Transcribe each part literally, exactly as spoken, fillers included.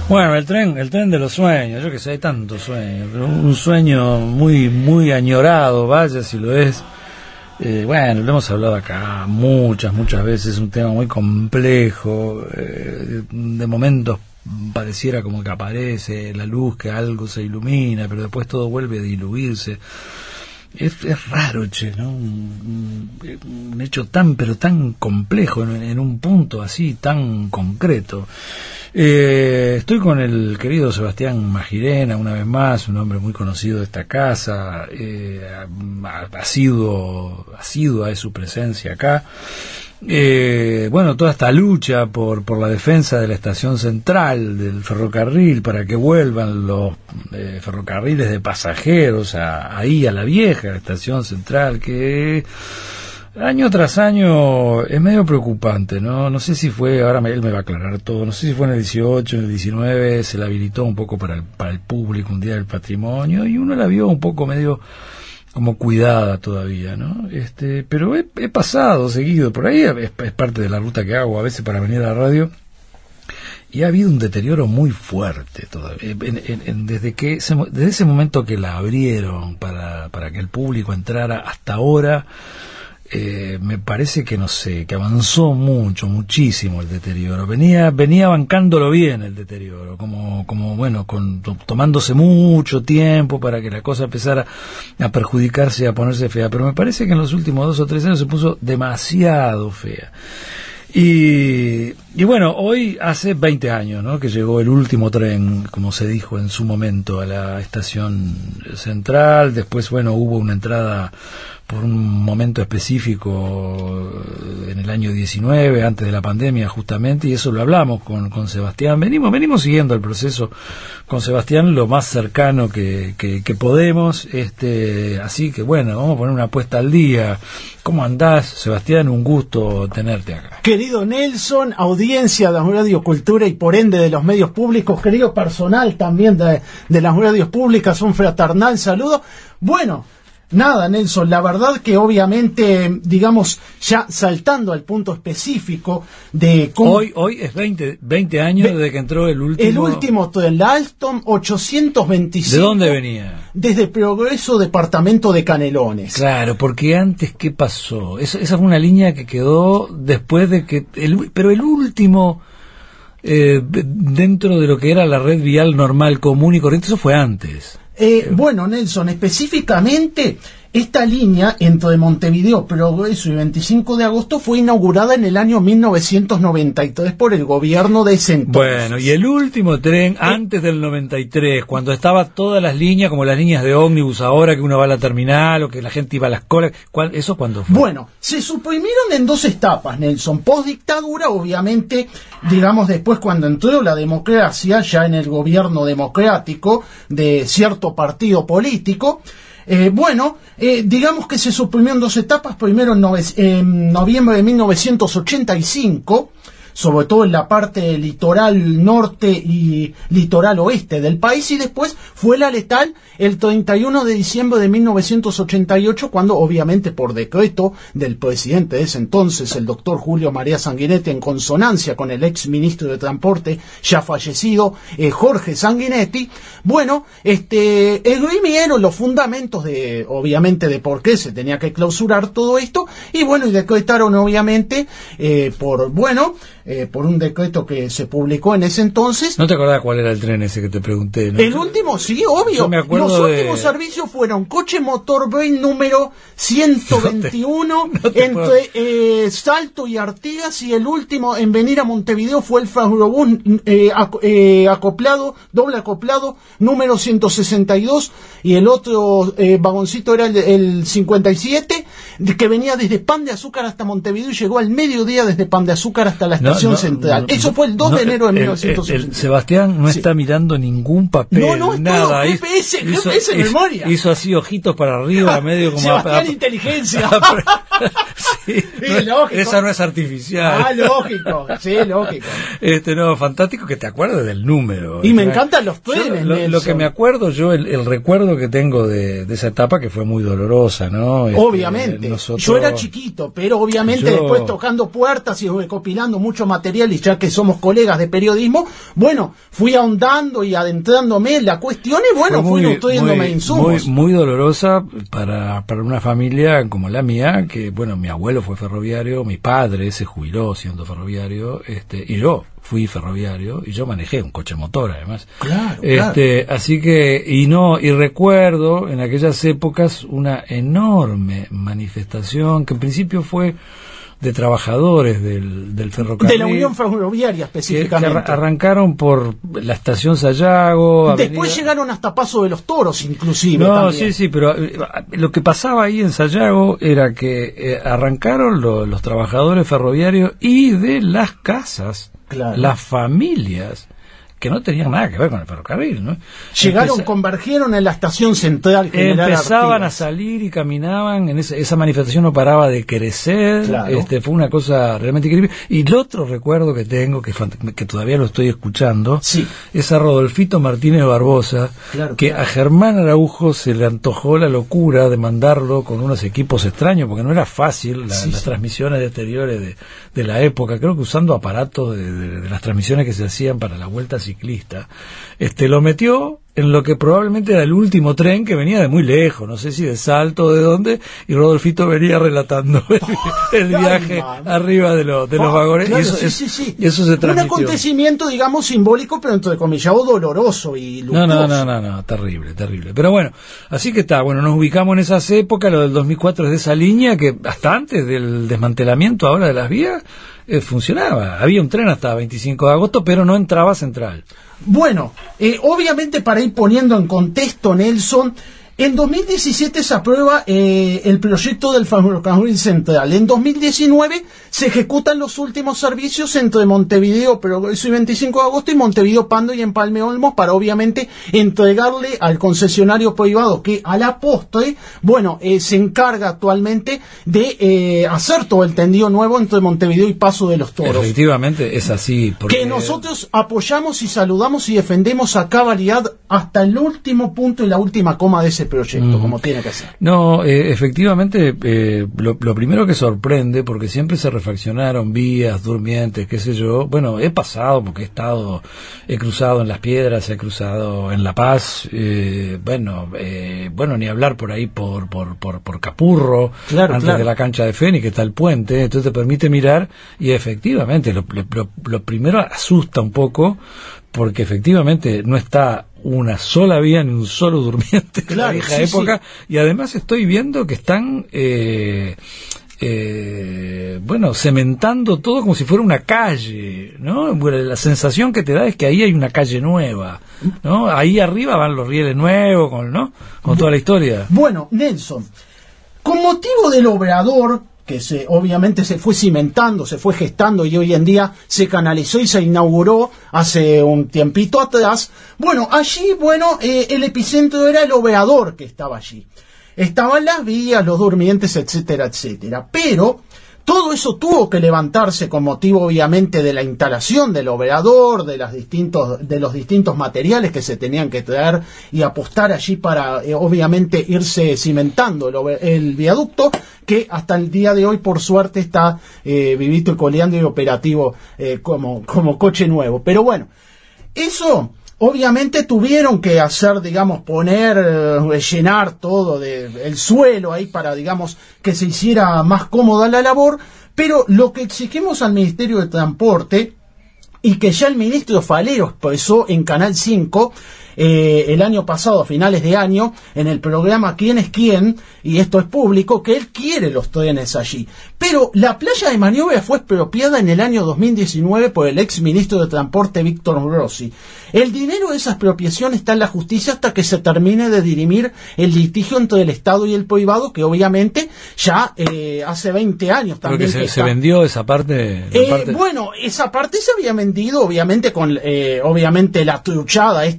Bueno, el tren, el tren de los sueños, yo que sé, hay tantos sueños, pero un sueño muy, muy añorado, vaya si lo es. Eh, bueno, lo hemos hablado acá muchas, muchas veces, un tema muy complejo, eh, de momentos pareciera como que aparece la luz, que algo se ilumina, pero después todo vuelve a diluirse. Es, es raro, che, ¿no? Un, un, un hecho tan, pero tan complejo, en, en un punto así, tan concreto. Eh, estoy con el querido Sebastián Magirena, una vez más, un hombre muy conocido de esta casa, eh, asiduo, asiduo a su presencia acá. Eh, bueno, toda esta lucha por, por la defensa de la estación central del ferrocarril para que vuelvan los eh, ferrocarriles de pasajeros a, ahí a la vieja estación central, que año tras año es medio preocupante, ¿no? No sé si fue, ahora él me va a aclarar todo, no sé si fue en el dieciocho, en el diecinueve, se la habilitó un poco para el, para el público, un día del patrimonio, y uno la vio un poco medio como cuidada todavía, ¿no? Este, pero he, he pasado seguido por ahí, es, es parte de la ruta que hago a veces para venir a la radio, y ha habido un deterioro muy fuerte todavía, en, en, en, desde que se, desde ese momento que la abrieron para, para que el público entrara hasta ahora. Eh, me parece que no sé, que avanzó mucho, muchísimo el deterioro. Venía, venía bancándolo bien el deterioro, como, como bueno, con, tomándose mucho tiempo para que la cosa empezara a perjudicarse y a ponerse fea. Pero me parece que en los últimos dos o tres años se puso demasiado fea. Y, y bueno, hoy hace veinte años, ¿no?, que llegó el último tren, como se dijo en su momento, a la estación central. Después, bueno, hubo una entrada por un momento específico en el año diecinueve, antes de la pandemia justamente, y eso lo hablamos con, con Sebastián. Venimos venimos siguiendo el proceso con Sebastián lo más cercano que, que, que podemos, este, así que bueno, vamos a poner una apuesta al día. ¿Cómo andás, Sebastián? Un gusto tenerte acá. Querido Nelson, audiencia de la Radio Cultura y por ende de los medios públicos, querido personal también de, de las radios públicas, un fraternal saludo. Bueno, nada, Nelson, la verdad que obviamente, digamos, ya saltando al punto específico de cómo... Hoy hoy es veinte, veinte años Ve, desde que entró el último... El último del Alstom ochocientos veinticinco. ¿De dónde venía? Desde Progreso, departamento de Canelones. Claro, porque antes, ¿qué pasó? Esa, esa fue una línea que quedó después de que... El, pero el último... Eh, dentro de lo que era la red vial normal, común y corriente, eso fue antes. Eh, bueno, Nelson, específicamente esta línea entre Montevideo, Progreso y veinticinco de agosto fue inaugurada en el año mil novecientos noventa y tres por el gobierno de ese entonces. Bueno, y el último tren, eh, antes del noventa y tres, cuando estaba todas las líneas, como las líneas de ómnibus ahora, que uno va a la terminal o que la gente iba a las colas, ¿cuál, ¿eso cuándo fue? Bueno, se suprimieron en dos etapas, Nelson. Post dictadura, obviamente, digamos después cuando entró la democracia, ya en el gobierno democrático de cierto partido político. Eh, bueno, eh, digamos que se suprimió en dos etapas, primero en, nove- en noviembre de mil novecientos ochenta y cinco, sobre todo en la parte litoral norte y litoral oeste del país, y después fue la letal el treinta y uno de diciembre de mil novecientos ochenta y ocho, cuando obviamente por decreto del presidente de ese entonces, el doctor Julio María Sanguinetti, en consonancia con el ex ministro de Transporte ya fallecido, eh, Jorge Sanguinetti, bueno, este, esgrimieron los fundamentos de, obviamente, de por qué se tenía que clausurar todo esto, y bueno, y decretaron obviamente, eh, por, bueno, Eh, por un decreto que se publicó en ese entonces. ¿No te acordás cuál era el tren ese que te pregunté, no? El último, sí, obvio. Yo me acuerdo Los últimos de... servicios fueron coche motor Brain número ciento veintiuno no te, no te entre eh, Salto y Artigas, y el último en venir a Montevideo fue el Ferrobús eh, ac eh, acoplado, doble acoplado número ciento sesenta y dos, y el otro eh, vagoncito era el, el cincuenta y siete, que venía desde Pan de Azúcar hasta Montevideo y llegó al mediodía desde Pan de Azúcar hasta la estación no, no, central. No, Eso fue el dos no, de enero de el, mil novecientos ochenta. El, el Sebastián no sí. está mirando ningún papel. No, no, es nada. todo G P S, hizo, G P S hizo, memoria. Hizo así ojitos para arriba, medio como... Sebastián a, a, inteligencia. A, a, sí, Sí, lógico. Esa no es artificial. Ah, lógico, sí, lógico. Este, no, fantástico que te acuerdes del número. Y me encantan los trenes, lo, lo que me acuerdo yo, el, el recuerdo que tengo de, de esa etapa, que fue muy dolorosa, ¿no? Este, obviamente. Nosotros, yo era chiquito, pero obviamente yo, después tocando puertas y recopilando mucho material, y ya que somos colegas de periodismo, bueno, fui ahondando y adentrándome en la cuestión y bueno, fui nutriéndome insumos. Muy, muy dolorosa para, para una familia como la mía, que bueno, mi abuelo fue ferroviario, mi padre se jubiló siendo ferroviario, este, y yo fui ferroviario, y yo manejé un coche motor además. Claro, este, claro. Así que, y no, y recuerdo en aquellas épocas una enorme manifestación que en principio fue de trabajadores del, del ferrocarril. De la Unión Ferroviaria específicamente. Que, que arrancaron por la estación Sayago. Después avenida... llegaron hasta Paso de los Toros, inclusive. No, también. sí, sí, pero lo que pasaba ahí en Sayago era que eh, arrancaron lo, los trabajadores ferroviarios y de las casas, claro. Las familias que no tenían nada que ver con el ferrocarril, ¿no? Llegaron, Empeza... convergieron en la estación central. General Empezaban Artigas. a salir y caminaban, en esa, esa manifestación no paraba de crecer, claro. este, fue una cosa realmente increíble. Y el otro recuerdo que tengo, que, que todavía lo estoy escuchando, sí. es a Rodolfito Martínez Barbosa, claro, que claro. a Germán Araujo se le antojó la locura de mandarlo con unos equipos extraños, porque no era fácil la, sí, las sí. transmisiones exteriores de, de la época, creo que usando aparatos de, de, de las transmisiones que se hacían para la Vuelta Ciclista. Este, lo metió en lo que probablemente era el último tren, que venía de muy lejos, no sé si de Salto o de dónde, y Rodolfito venía relatando el, el viaje Ay, arriba de, lo, de oh, los vagones, claro, y, eso, sí, es, sí, sí. y eso se transmitió. Un acontecimiento, digamos, simbólico, pero entrecomillado doloroso y luctuoso. No, no, no, no, no, terrible, terrible. Pero bueno, así que está, bueno, nos ubicamos en esas épocas, lo del dos mil cuatro es de esa línea, que hasta antes del desmantelamiento ahora de las vías, eh, funcionaba. Había un tren hasta veinticinco de agosto, pero no entraba a Central. Bueno, eh, obviamente para ir poniendo en contexto, Nelson, en dos mil diecisiete se aprueba eh, el proyecto del ferrocarril central. En dos mil diecinueve se ejecutan los últimos servicios entre Montevideo, Progreso y veinticinco de agosto, y Montevideo, Pando y Empalme Olmos, para obviamente entregarle al concesionario privado que a la postre, bueno, eh, se encarga actualmente de eh, hacer todo el tendido nuevo entre Montevideo y Paso de los Toros. Efectivamente es así. Porque... Que nosotros apoyamos y saludamos y defendemos a cabalidad hasta el último punto y la última coma de ese proyecto, mm. como tiene que ser. No, eh, efectivamente, eh, lo, lo primero que sorprende, porque siempre se refaccionaron vías, durmientes, qué sé yo. Bueno, he pasado porque he estado, he cruzado en Las Piedras, he cruzado en La Paz, eh, bueno, eh, bueno, ni hablar por ahí por por por, por Capurro, claro, antes claro. de la cancha de Fénix, que está el puente, entonces te permite mirar, y efectivamente, lo, lo, lo primero asusta un poco, porque efectivamente no está una sola vía ni un solo durmiente claro, en la vieja sí, época, sí. Y además estoy viendo que están eh, eh, bueno, cementando todo como si fuera una calle, ¿no? Bueno, la sensación que te da es que ahí hay una calle nueva, ¿no? Ahí arriba van los rieles nuevos, con, ¿no? Con toda la historia. Bueno, Nelson, con motivo del obrador, que se, obviamente se fue cimentando, se fue gestando y hoy en día se canalizó y se inauguró hace un tiempito atrás. Bueno, allí, bueno, eh, el epicentro era el oveador que estaba allí. Estaban las vías, los durmientes, etcétera, etcétera. Pero todo eso tuvo que levantarse con motivo, obviamente, de la instalación del oveador, de, las distintos, de los distintos materiales que se tenían que traer y apostar allí para, eh, obviamente, irse cimentando el, el viaducto, que hasta el día de hoy, por suerte, está eh, vivito y coleando y operativo eh, como, como coche nuevo. Pero bueno, eso obviamente tuvieron que hacer, digamos, poner, rellenar todo de, el suelo ahí para, digamos, que se hiciera más cómoda la labor, pero lo que exigimos al Ministerio de Transporte, y que ya el ministro Falero expresó en Canal cinco, eh, el año pasado, a finales de año, en el programa ¿Quién es quién?, y esto es público, que él quiere los trenes allí. Pero la playa de Maniobra fue expropiada en el año dos mil diecinueve por el ex ministro de Transporte Víctor Rossi. El dinero de esa expropiación está en la justicia hasta que se termine de dirimir el litigio entre el Estado y el privado, que obviamente ya eh, hace veinte años también. Creo que se, que se vendió esa parte, eh, parte. Bueno, esa parte se había vendido, obviamente, con eh, obviamente la truchada esta, la venta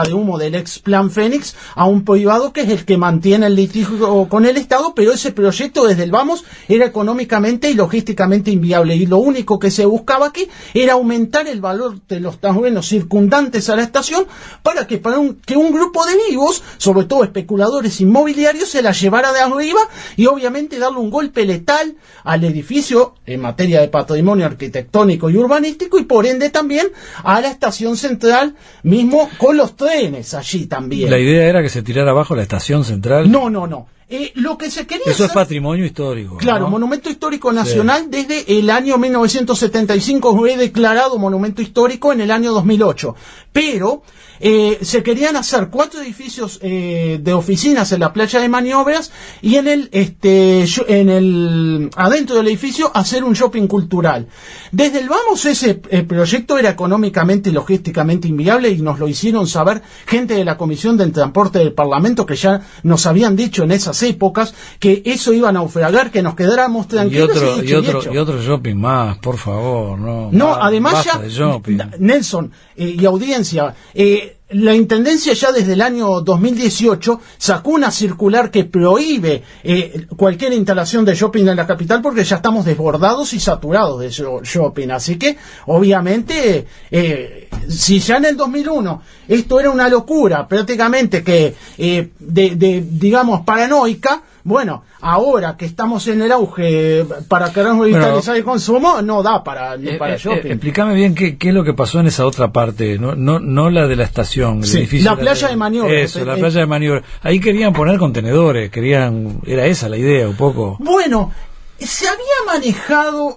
cortina de humo del ex Plan Fénix a un privado que es el que mantiene el litigio con el Estado, pero ese proyecto desde el vamos era económicamente y logísticamente inviable, y lo único que se buscaba aquí era aumentar el valor de los terrenos circundantes a la estación para que para un, que un grupo de vivos, sobre todo especuladores inmobiliarios, se la llevara de arriba y obviamente darle un golpe letal al edificio en materia de patrimonio arquitectónico y urbanístico, y por ende también a la estación central mismo, con los trenes allí también. La idea era que se tirara abajo la estación central. No, no, no. Eh, lo que se quería Eso hacer, es patrimonio histórico. Claro, ¿no? monumento histórico nacional, sí. Desde el año mil novecientos setenta y cinco fue declarado monumento histórico en el año dos mil ocho. Pero eh, se querían hacer cuatro edificios eh, de oficinas en la playa de maniobras y en el este en el adentro del edificio hacer un shopping cultural. Desde el vamos ese eh, proyecto era económicamente y logísticamente inviable, y nos lo hicieron saber gente de la Comisión del Transporte del Parlamento, que ya nos habían dicho en esas épocas que eso iba a naufragar, que nos quedáramos tranquilos. Y otro, y, y otro, y otro shopping más, por favor, no. No, va, además ya, Nelson eh, y audiencia, eh, la Intendencia ya desde el año dos mil dieciocho sacó una circular que prohíbe eh, cualquier instalación de shopping en la capital, porque ya estamos desbordados y saturados de shopping. Así que, obviamente, eh, si ya en el dos mil uno esto era una locura prácticamente que, eh, de, de, digamos, paranoica, bueno, ahora que estamos en el auge para querer revitalizar bueno, el consumo, no da para ni eh, para eh, shopping. Eh, explícame bien qué, qué es lo que pasó en esa otra parte, no no no la de la estación, el sí, edificio. La playa de, de maniobra. Eso, eh, la playa de maniobra. Ahí querían poner contenedores, querían, era esa la idea un poco. Bueno, se había manejado,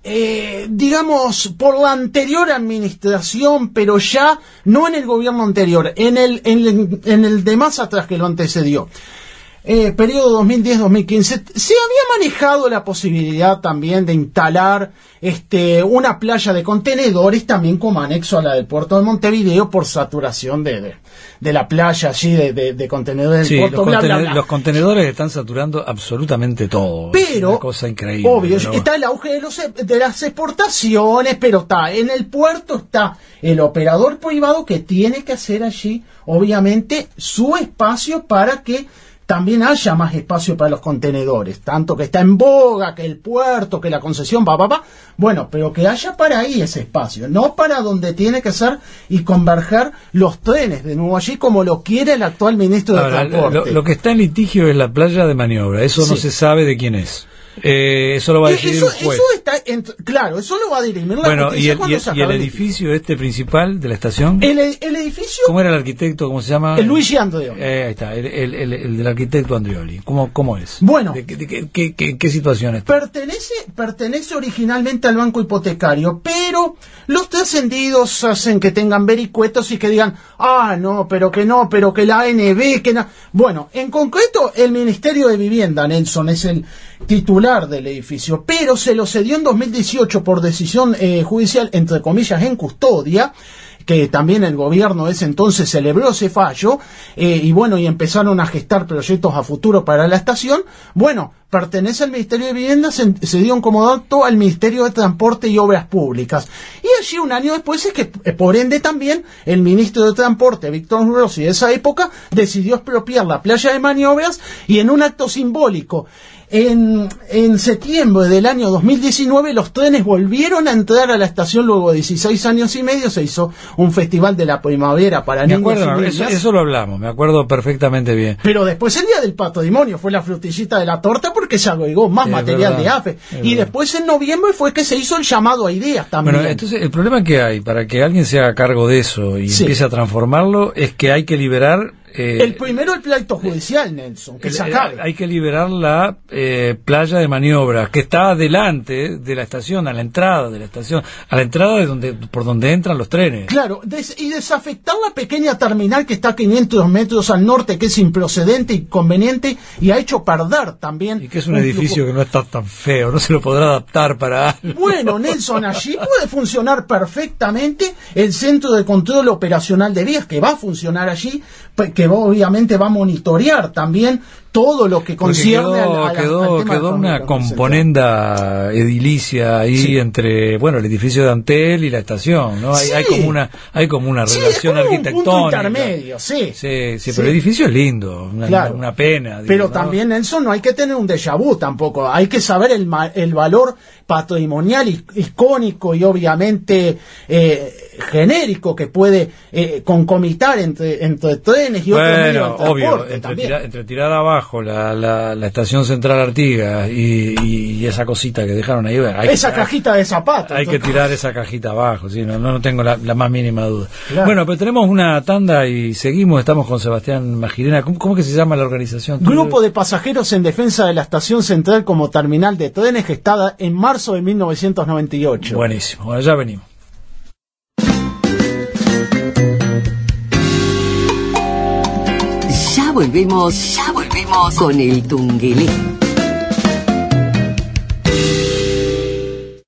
Eh, digamos, por la anterior administración, pero ya no en el gobierno anterior, en el, en el, en el de más atrás que lo antecedió. Eh, periodo dos mil diez a dos mil quince, se había manejado la posibilidad también de instalar este una playa de contenedores también como anexo a la del puerto de Montevideo, por saturación de, de, de la playa allí de, de, de contenedores del sí, puerto, los, bla, contenedores, bla, bla. los contenedores están saturando absolutamente todo. Pero, es una cosa increíble. Obvio, pero... está el auge de, los, de las exportaciones, pero está en el puerto, está el operador privado que tiene que hacer allí, obviamente, su espacio para que también haya más espacio para los contenedores, tanto que está en boga, que el puerto, que la concesión, va, va, va, bueno, pero que haya para ahí ese espacio, no para donde tiene que ser y converger los trenes de nuevo allí, como lo quiere el actual ministro de Ahora, Transporte. Lo, lo que está en litigio es la playa de maniobra, eso sí. No se sabe de quién es. Eh, eso lo va a decidir eso, un juez. Eso está en, claro, eso lo va a dirimir la bueno, justicia. Y el, y el, y el edificio este principal de la estación. El, el edificio. ¿Cómo era el arquitecto? ¿Cómo se llama? El Luigi Andreoli. Eh, ahí está, el, el, el, el del arquitecto Andreoli. ¿Cómo, cómo es? Bueno. ¿De, de, de, de, qué, qué, qué situación está? Pertenece, pertenece originalmente al banco hipotecario, pero los trascendidos hacen que tengan vericuetos y que digan, ah, no, pero que no, pero que la A N B, que no. Bueno, en concreto, el Ministerio de Vivienda, Nelson, es el titular del edificio, pero se lo cedió en dos mil dieciocho por decisión eh, judicial, entre comillas, en custodia, que también el gobierno ese entonces celebró ese fallo, eh, y bueno, y empezaron a gestar proyectos a futuro para la estación. Bueno, pertenece al Ministerio de Vivienda, se, se dio un comodato al Ministerio de Transporte y Obras Públicas. Y allí un año después es que, eh, por ende también, el ministro de Transporte, Víctor Rossi, de esa época, decidió expropiar la playa de maniobras, y en un acto simbólico, En, en septiembre del año dos mil diecinueve los trenes volvieron a entrar a la estación luego de dieciséis años y medio. Se hizo un festival de la primavera para me niños acuerdo, y eso, niñas. eso lo hablamos, me acuerdo perfectamente bien. Pero después el Día del Patrimonio fue la frutillita de la torta, porque se agregó más es material verdad, de AFE. Y verdad. Después en noviembre fue que se hizo el llamado a ideas también. Bueno, entonces el problema que hay para que alguien se haga cargo de eso y sí. empiece a transformarlo es que hay que liberar... Eh, el primero el pleito judicial, Nelson, que el, se acabe. Hay que liberar la eh, playa de maniobra, que está adelante de la estación, a la entrada de la estación, a la entrada de donde por donde entran los trenes. Claro, des, y desafectar la pequeña terminal que está a quinientos metros al norte, que es improcedente y conveniente, y ha hecho perder también... Y que es un, un edificio flujo. Que no está tan feo, no se lo podrá adaptar para algo. Bueno, Nelson, allí puede funcionar perfectamente el Centro de Control Operacional de Vías, que va a funcionar allí, que obviamente va a monitorear también todo lo que concierne quedó, a, a la, quedó, al tema quedó de una componenda edilicia ahí sí. entre, bueno, el edificio de Antel y la estación, ¿no? Hay, sí. hay como una, hay como una sí, relación es como arquitectónica. Un punto intermedio, sí. Sí, sí, sí, pero el edificio es lindo, una, claro. una pena. Digo, pero ¿no? también, Nelson, no hay que tener un déjà vu tampoco, hay que saber el, el valor patrimonial, icónico y obviamente eh, genérico que puede eh, concomitar entre, entre trenes y bueno, otros medios de transporte. Obvio, entre, tira, entre tirar abajo la, la, la estación central Artigas y, y, y esa cosita que dejaron ahí. Hay esa que, cajita de zapatos. Hay entonces. que tirar esa cajita abajo, sí, no, no tengo la, la más mínima duda. Claro. Bueno, pero tenemos una tanda y seguimos, estamos con Sebastián Magirena. ¿Cómo, cómo que se llama la organización? Grupo de Pasajeros en Defensa de la Estación Central como terminal de trenes, gestada en marzo de mil novecientos noventa y ocho. Buenísimo, bueno, ya venimos. Ya volvemos, ya volvemos con el Tungelé.